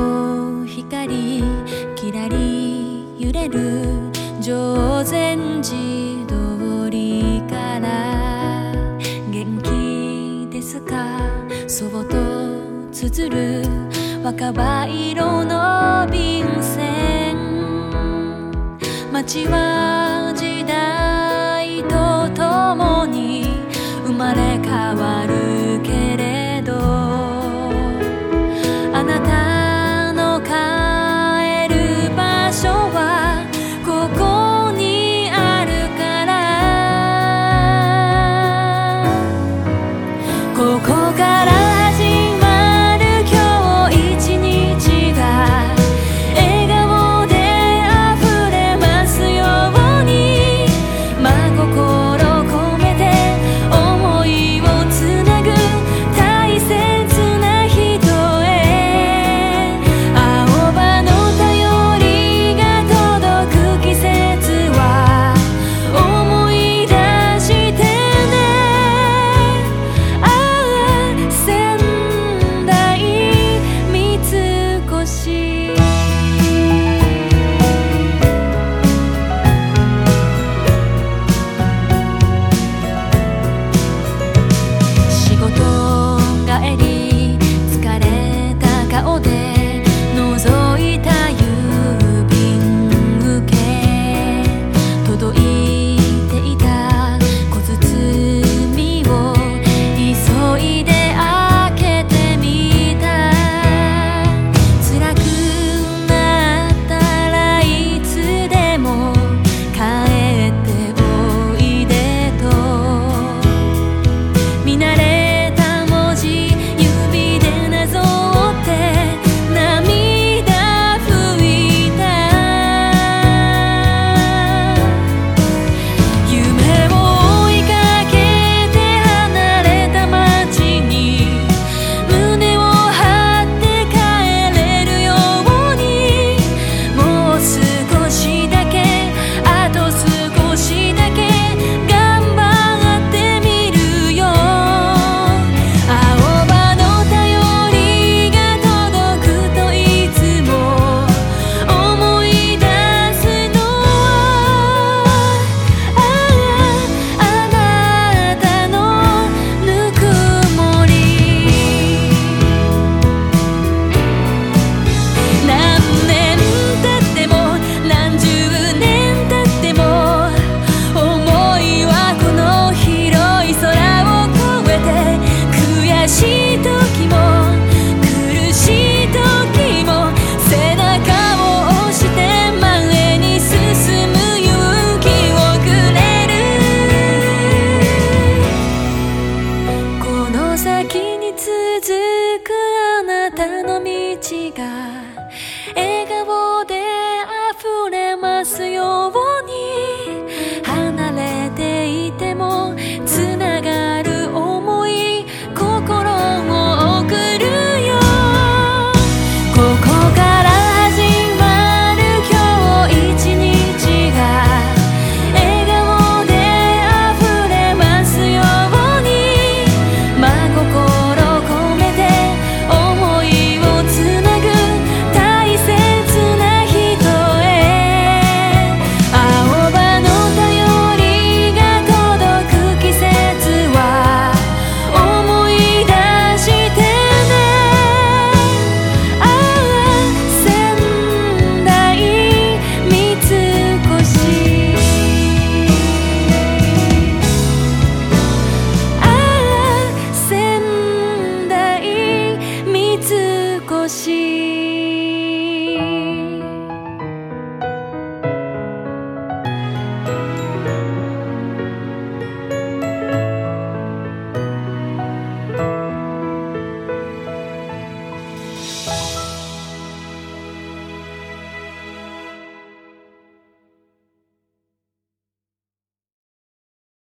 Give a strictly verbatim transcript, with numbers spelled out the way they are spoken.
の光きらり揺れる定禅寺通りから元気ですか祖母と綴る若葉色の便箋街は時代とともに生まれ変わるけれどあなたの帰る場所はここにあるからここから始まる今日一日が笑顔で溢れますように真心込めて思いをつなぐ大切な人へ青葉の便りが届く季節は思い出してねああ仙台三越仕事帰り疲れた顔で覗いた郵便受け届いていた小包を急いで開けてみた辛くなったらいつでも帰っておいでと見慣れた文字指でなぞって涙拭いた夢を追いかけて離れた街に胸を張って帰れるようにもう少しだけあと少しだけ頑張ってみるよ青葉の便りが届くといつも思い出すのはあああなたのぬくもり何年経っても何十年経っても思いはこの広い空を越えて悔しい時も苦しい時も背中を押して前に進む勇気をくれるこの先に続くあなたの道が笑顔